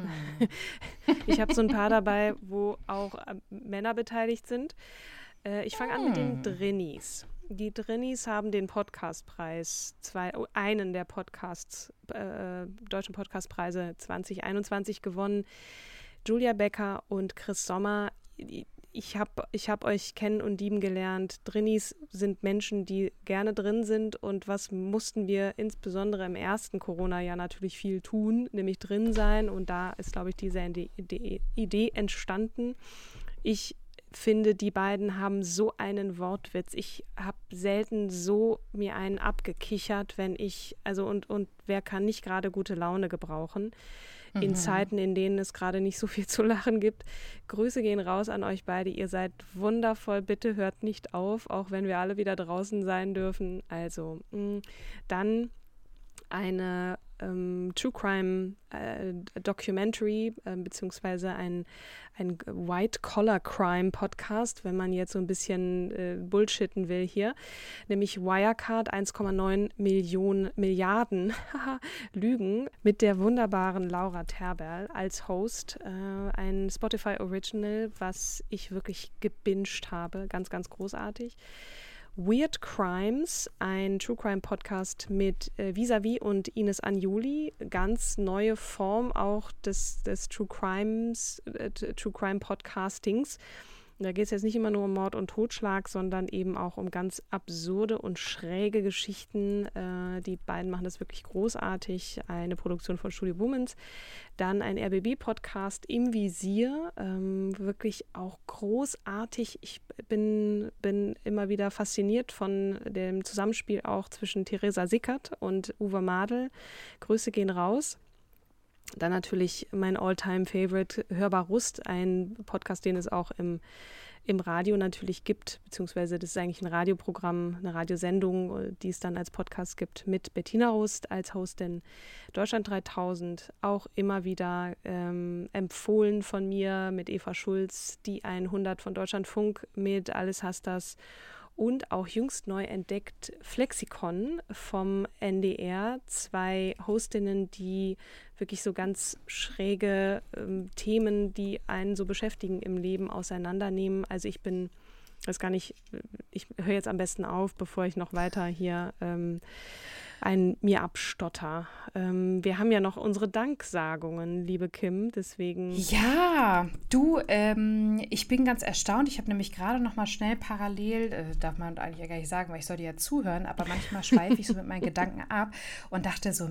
ich habe so ein paar dabei, wo auch Männer beteiligt sind. Ich fange an mit den Drinnies. Die Drinnies haben den Podcastpreis, einen der deutschen Podcastpreise 2021 gewonnen. Julia Becker und Chris Sommer. Ich hab euch kennen und lieben gelernt. Drinnies sind Menschen, die gerne drin sind. Und was mussten wir insbesondere im ersten Corona-Jahr natürlich viel tun, nämlich drin sein. Und da ist, glaube ich, diese Idee entstanden. Ich finde, die beiden haben so einen Wortwitz. Ich habe selten so mir einen abgekichert, und wer kann nicht gerade gute Laune gebrauchen in Zeiten, in denen es gerade nicht so viel zu lachen gibt. Grüße gehen raus an euch beide. Ihr seid wundervoll. Bitte hört nicht auf, auch wenn wir alle wieder draußen sein dürfen. Also dann eine True Crime Documentary beziehungsweise ein White Collar Crime Podcast, wenn man jetzt so ein bisschen bullshitten will hier, nämlich Wirecard 1,9 Milliarden Lügen mit der wunderbaren Laura Terberl als Host, ein Spotify Original, was ich wirklich gebinged habe, ganz, ganz großartig. Weird Crimes, ein True Crime Podcast mit Visavi und Ines Anjuli, ganz neue Form auch des True Crime Podcastings. Da geht es jetzt nicht immer nur um Mord und Totschlag, sondern eben auch um ganz absurde und schräge Geschichten. Die beiden machen das wirklich großartig. Eine Produktion von Studio Womans. Dann ein RBB-Podcast im Visier. Wirklich auch großartig. Ich bin immer wieder fasziniert von dem Zusammenspiel auch zwischen Theresa Sickert und Uwe Madel. Grüße gehen raus. Dann natürlich mein All-Time-Favorite, Hörbar Rust, ein Podcast, den es auch im im Radio natürlich gibt, beziehungsweise das ist eigentlich ein Radioprogramm, eine Radiosendung, die es dann als Podcast gibt, mit Bettina Rust als Hostin. Deutschland 3000, auch immer wieder empfohlen von mir mit Eva Schulz, die 100 von Deutschlandfunk mit Alles hast das. Und auch jüngst neu entdeckt Flexikon vom NDR. 2 Hostinnen, die wirklich so ganz schräge Themen, die einen so beschäftigen im Leben, auseinandernehmen. Also ich höre jetzt am besten auf, bevor ich noch weiter hier mir abstotter. Wir haben ja noch unsere Danksagungen, liebe Kim, deswegen... Ja, du, ich bin ganz erstaunt. Ich habe nämlich gerade noch mal schnell parallel, darf man eigentlich ja gar nicht sagen, weil ich soll dir ja zuhören, aber manchmal schweife ich so mit meinen Gedanken ab und dachte so,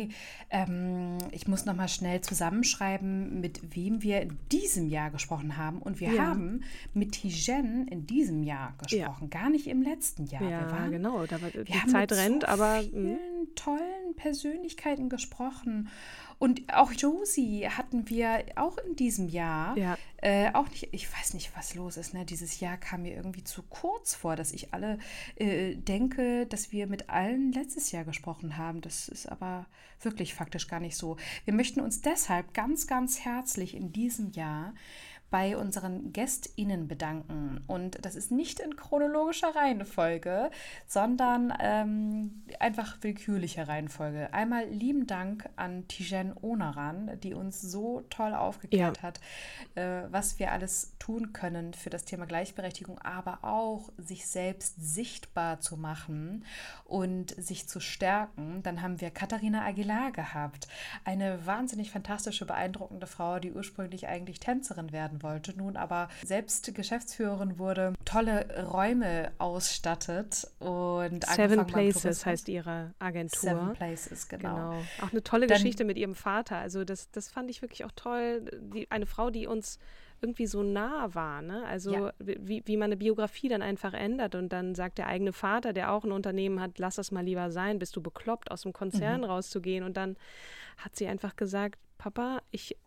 ich muss noch mal schnell zusammenschreiben, mit wem wir in diesem Jahr gesprochen haben. Und wir haben mit Tijen in diesem Jahr gesprochen, gar nicht im letzten Jahr. Ja, genau, die Zeit rennt, aber... tollen Persönlichkeiten gesprochen. Und auch Josie hatten wir auch in diesem Jahr. Ja. Auch nicht, ich weiß nicht, was los ist. Ne? Dieses Jahr kam mir irgendwie zu kurz vor, dass ich alle denke, dass wir mit allen letztes Jahr gesprochen haben. Das ist aber wirklich faktisch gar nicht so. Wir möchten uns deshalb ganz, ganz herzlich in diesem Jahr bei unseren GästInnen bedanken. Und das ist nicht in chronologischer Reihenfolge, sondern einfach willkürlicher Reihenfolge. Einmal lieben Dank an Tijen Onaran, die uns so toll aufgeklärt hat, was wir alles tun können für das Thema Gleichberechtigung, aber auch sich selbst sichtbar zu machen und sich zu stärken. Dann haben wir Katharina Aguilar gehabt, eine wahnsinnig fantastische, beeindruckende Frau, die ursprünglich eigentlich Tänzerin werden wollte, nun aber selbst Geschäftsführerin wurde, tolle Räume ausstattet und Seven Places heißt ihre Agentur. Seven Places, genau. Auch eine tolle Geschichte mit ihrem Vater. Also das fand ich wirklich auch toll. Eine Frau, die uns irgendwie so nah war, ne? Also wie man eine Biografie dann einfach ändert und dann sagt der eigene Vater, der auch ein Unternehmen hat, lass das mal lieber sein, bist du bekloppt, aus dem Konzern rauszugehen, und dann hat sie einfach gesagt, Papa,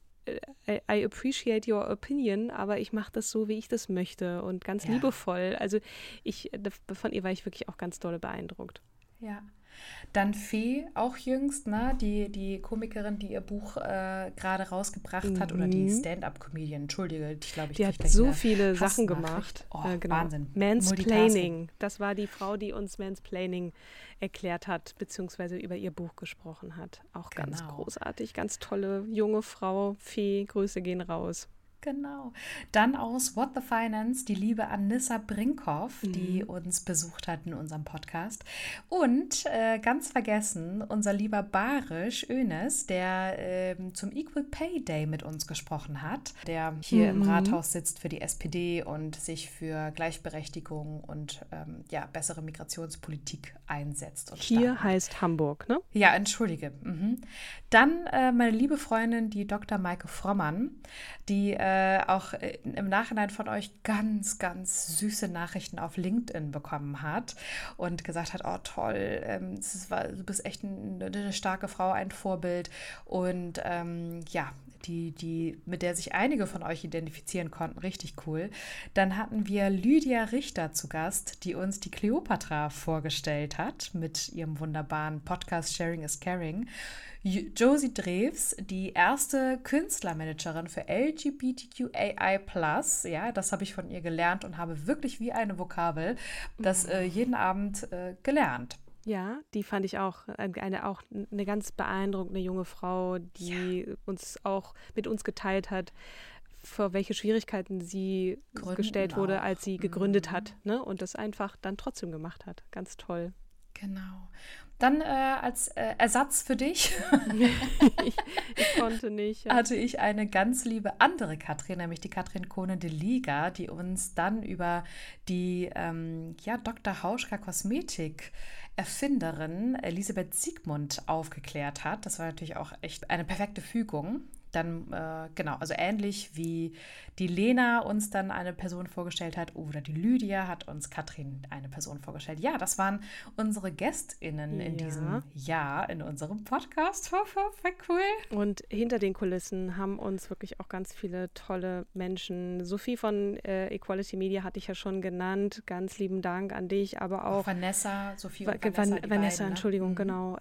I appreciate your opinion, aber ich mache das so, wie ich das möchte, und ganz liebevoll. Also von ihr war ich wirklich auch ganz doll beeindruckt. Ja. Dann Fee, auch jüngst, ne? Die Komikerin, die ihr Buch gerade rausgebracht hat, oder die Stand-up-Comedian, entschuldige, ich glaube, die hat so viele Sachen gemacht. Genau. Wahnsinn. Mansplaining, das war die Frau, die uns Mansplaining erklärt hat, beziehungsweise über ihr Buch gesprochen hat. Auch ganz großartig, ganz tolle junge Frau. Fee, Grüße gehen raus. Genau. Dann aus What the Finance die liebe Anissa Brinkhoff, die uns besucht hat in unserem Podcast. Und ganz vergessen, unser lieber Barisch Önes, der zum Equal Pay Day mit uns gesprochen hat, der hier im Rathaus sitzt für die SPD und sich für Gleichberechtigung und bessere Migrationspolitik einsetzt. Und hier heißt Hamburg, ne? Ja, entschuldige. Dann meine liebe Freundin, die Dr. Maike Frommann, die auch im Nachhinein von euch ganz, ganz süße Nachrichten auf LinkedIn bekommen hat und gesagt hat, oh toll, du bist echt eine starke Frau, ein Vorbild, und die mit der sich einige von euch identifizieren konnten, richtig cool. Dann hatten wir Lydia Richter zu Gast, die uns die Kleopatra vorgestellt hat mit ihrem wunderbaren Podcast Sharing is Caring. Josie Drews, die erste Künstlermanagerin für LGBTQAI+, ja, das habe ich von ihr gelernt und habe wirklich wie eine Vokabel das jeden Abend gelernt. Ja, die fand ich auch eine ganz beeindruckende junge Frau, die mit uns geteilt hat, vor welche Schwierigkeiten sie gestellt wurde, als sie gegründet hat, ne? Und das einfach dann trotzdem gemacht hat. Ganz toll. Genau. Dann als Ersatz für dich ich konnte nicht. Ja. Hatte ich eine ganz liebe andere Katrin, nämlich die Katrin Kohne de Liga, die uns dann über die Dr. Hauschka Kosmetik Erfinderin Elisabeth Siegmund aufgeklärt hat. Das war natürlich auch echt eine perfekte Fügung. Dann, genau, also ähnlich wie die Lena uns dann eine Person vorgestellt hat oder die Lydia hat uns Katrin eine Person vorgestellt. Ja, das waren unsere GästInnen in diesem Jahr in unserem Podcast. Voll cool. Und hinter den Kulissen haben uns wirklich auch ganz viele tolle Menschen. Sophie von Equality Media hatte ich ja schon genannt. Ganz lieben Dank an dich, aber auch Vanessa, Sophie und Vanessa. Vanessa, beiden, Entschuldigung, genau.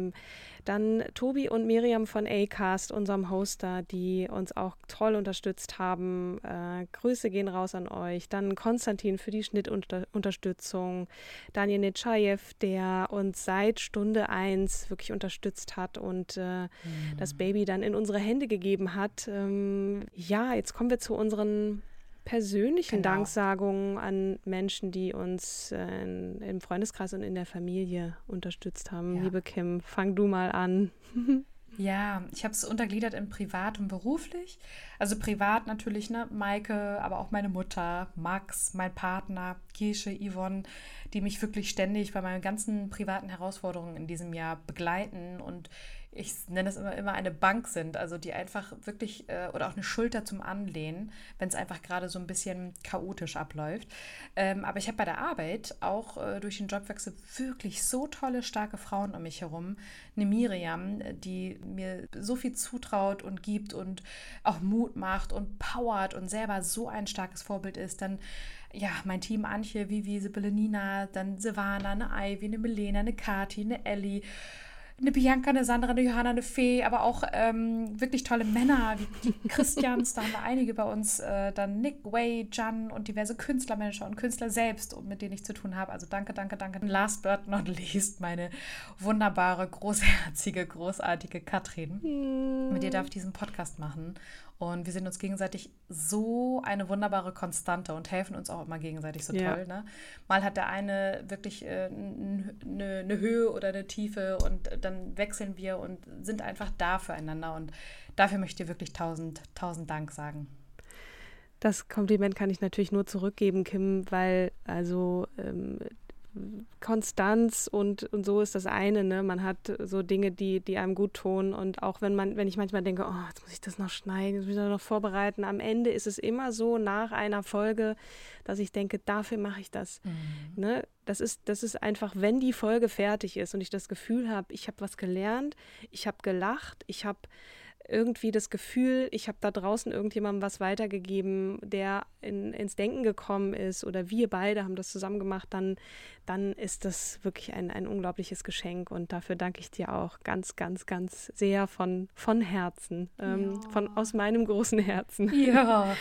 Dann Tobi und Miriam von Acast, unserem Hoster, die uns auch toll unterstützt haben. Grüße gehen raus an euch. Dann Konstantin für die Schnittunterstützung. Daniel Netschajew, der uns seit Stunde 1 wirklich unterstützt hat und das Baby dann in unsere Hände gegeben hat. Jetzt kommen wir zu unseren persönlichen Danksagungen an Menschen, die uns im Freundeskreis und in der Familie unterstützt haben. Ja. Liebe Kim, fang du mal an. Ja, ich habe es untergliedert in privat und beruflich. Also privat natürlich, ne, Maike, aber auch meine Mutter, Max, mein Partner, Kirsche, Yvonne, die mich wirklich ständig bei meinen ganzen privaten Herausforderungen in diesem Jahr begleiten und ich nenne es immer eine Bank sind, also die einfach wirklich, oder auch eine Schulter zum Anlehnen, wenn es einfach gerade so ein bisschen chaotisch abläuft. Aber ich habe bei der Arbeit auch durch den Jobwechsel wirklich so tolle, starke Frauen um mich herum. Eine Miriam, die mir so viel zutraut und gibt und auch Mut macht und powert und selber so ein starkes Vorbild ist. Dann mein Team Antje, Vivi, Sibylle, Nina, dann Silvana, eine Ivy, eine Milena, eine Kati, eine Elli, eine Bianca, eine Sandra, eine Johanna, eine Fee, aber auch wirklich tolle Männer, wie die Christians, da haben wir einige bei uns, dann Nick, Way, Jan und diverse Künstlermanager und Künstler selbst, mit denen ich zu tun habe. Also danke. Und last but not least, meine wunderbare, großherzige, großartige Katrin. Mit dir darf ich diesen Podcast machen. Und wir sind uns gegenseitig so eine wunderbare Konstante und helfen uns auch immer gegenseitig so toll. Ne? Mal hat der eine wirklich eine Höhe oder eine Tiefe und dann wechseln wir und sind einfach da füreinander. Und dafür möchte ich dir wirklich 1000 Dank sagen. Das Kompliment kann ich natürlich nur zurückgeben, Kim, weil Konstanz und so ist das eine, ne? Man hat so Dinge, die einem gut tun und auch wenn ich manchmal denke, oh, jetzt muss ich das noch schneiden, jetzt muss ich das noch vorbereiten, am Ende ist es immer so nach einer Folge, dass ich denke, dafür mache ich das. Ne? Das ist einfach, wenn die Folge fertig ist und ich das Gefühl habe, ich habe was gelernt, ich habe gelacht, ich habe irgendwie das Gefühl, ich habe da draußen irgendjemandem was weitergegeben, der ins Denken gekommen ist oder wir beide haben das zusammen gemacht, dann ist das wirklich ein unglaubliches Geschenk und dafür danke ich dir auch ganz, ganz, ganz sehr von Herzen, aus meinem großen Herzen. Ja.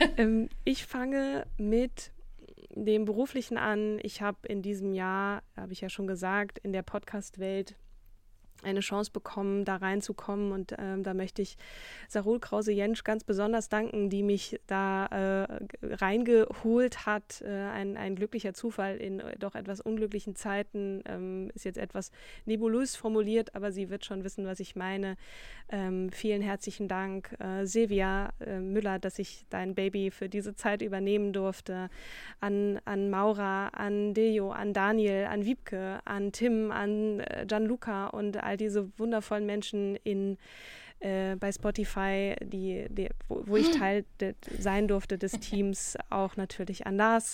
Ich fange mit dem Beruflichen an. Ich habe in diesem Jahr, habe ich ja schon gesagt, in der Podcast-Welt eine Chance bekommen, da reinzukommen und da möchte ich Sarul Krause-Jentsch ganz besonders danken, die mich da reingeholt hat. Ein glücklicher Zufall in doch etwas unglücklichen Zeiten, ist jetzt etwas nebulös formuliert, aber sie wird schon wissen, was ich meine. Vielen herzlichen Dank, Silvia Müller, dass ich dein Baby für diese Zeit übernehmen durfte, an Maura, an Dejo, an Daniel, an Wiebke, an Tim, an Gianluca und all diese wundervollen Menschen bei Spotify, wo ich Teil sein durfte des Teams, auch natürlich an Lars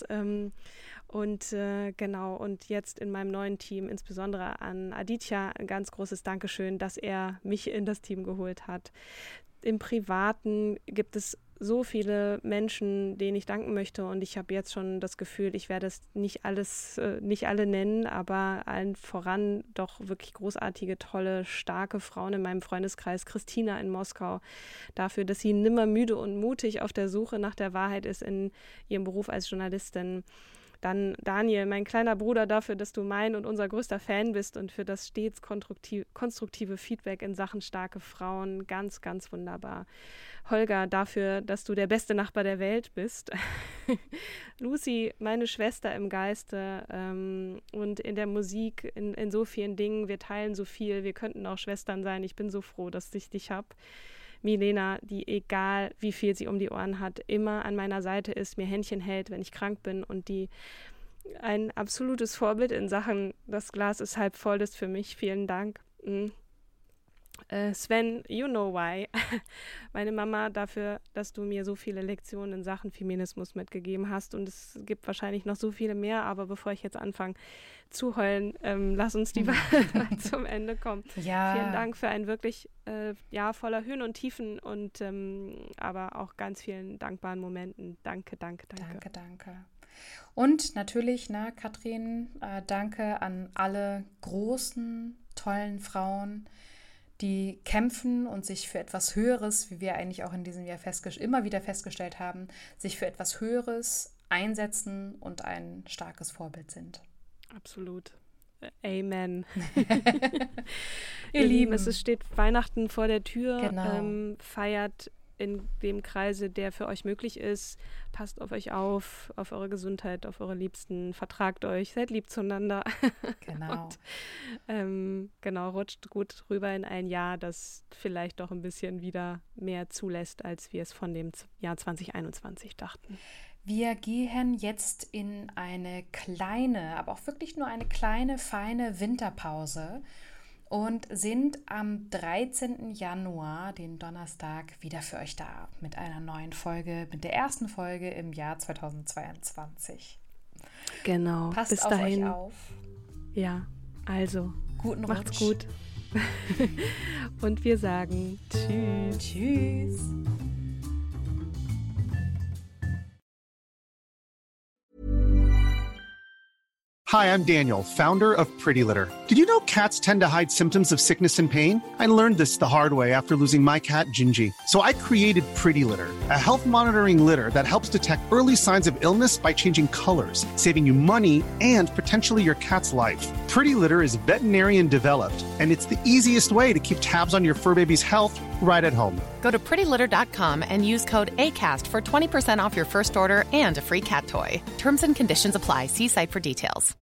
und jetzt in meinem neuen Team, insbesondere an Aditya, ein ganz großes Dankeschön, dass er mich in das Team geholt hat. Im Privaten gibt es so viele Menschen, denen ich danken möchte und ich habe jetzt schon das Gefühl, ich werde es nicht alle nennen, aber allen voran doch wirklich großartige, tolle, starke Frauen in meinem Freundeskreis. Christina in Moskau dafür, dass sie nimmer müde und mutig auf der Suche nach der Wahrheit ist in ihrem Beruf als Journalistin. Dann Daniel, mein kleiner Bruder, dafür, dass du mein und unser größter Fan bist und für das stets konstruktive Feedback in Sachen starke Frauen. Ganz, ganz wunderbar. Holger, dafür, dass du der beste Nachbar der Welt bist. Lucy, meine Schwester im Geiste und in der Musik, in so vielen Dingen. Wir teilen so viel, wir könnten auch Schwestern sein. Ich bin so froh, dass ich dich habe. Milena, die, egal wie viel sie um die Ohren hat, immer an meiner Seite ist, mir Händchen hält, wenn ich krank bin und die ein absolutes Vorbild in Sachen, das Glas ist halb voll ist für mich. Vielen Dank. Sven, you know why. Meine Mama, dafür, dass du mir so viele Lektionen in Sachen Feminismus mitgegeben hast. Und es gibt wahrscheinlich noch so viele mehr. Aber bevor ich jetzt anfange zu heulen, lass uns die zum Ende kommen. Ja. Vielen Dank für ein wirklich Jahr voller Höhen und Tiefen und aber auch ganz vielen dankbaren Momenten. Danke. Danke. Und natürlich, Katrin, danke an alle großen, tollen Frauen, die kämpfen und sich für etwas Höheres, wie wir eigentlich auch in diesem Jahr immer wieder festgestellt haben, sich für etwas Höheres einsetzen und ein starkes Vorbild sind. Absolut. Amen. Ihr Lieben, es steht Weihnachten vor der Tür. Genau. Feiert in dem Kreise, der für euch möglich ist. Passt auf euch auf eure Gesundheit, auf eure Liebsten. Vertragt euch, seid lieb zueinander. Genau. Und, rutscht gut rüber in ein Jahr, das vielleicht doch ein bisschen wieder mehr zulässt, als wir es von dem Jahr 2021 dachten. Wir gehen jetzt in eine kleine, aber auch wirklich nur eine kleine, feine Winterpause und sind am 13. Januar, den Donnerstag, wieder für euch da mit einer neuen Folge, mit der ersten Folge im Jahr 2022. Genau. Passt bis auf dahin. euch auf. Ja, also. Guten Rutsch. Macht's gut. Und wir sagen Tschüss. Tschüss. Hi, I'm Daniel, founder of Pretty Litter. Did you know cats tend to hide symptoms of sickness and pain? I learned this the hard way after losing my cat, Gingy. So I created Pretty Litter, a health monitoring litter that helps detect early signs of illness by changing colors, saving you money and potentially your cat's life. Pretty Litter is veterinarian developed, and it's the easiest way to keep tabs on your fur baby's health right at home. Go to prettylitter.com and use code ACAST for 20% off your first order and a free cat toy. Terms and conditions apply. See site for details.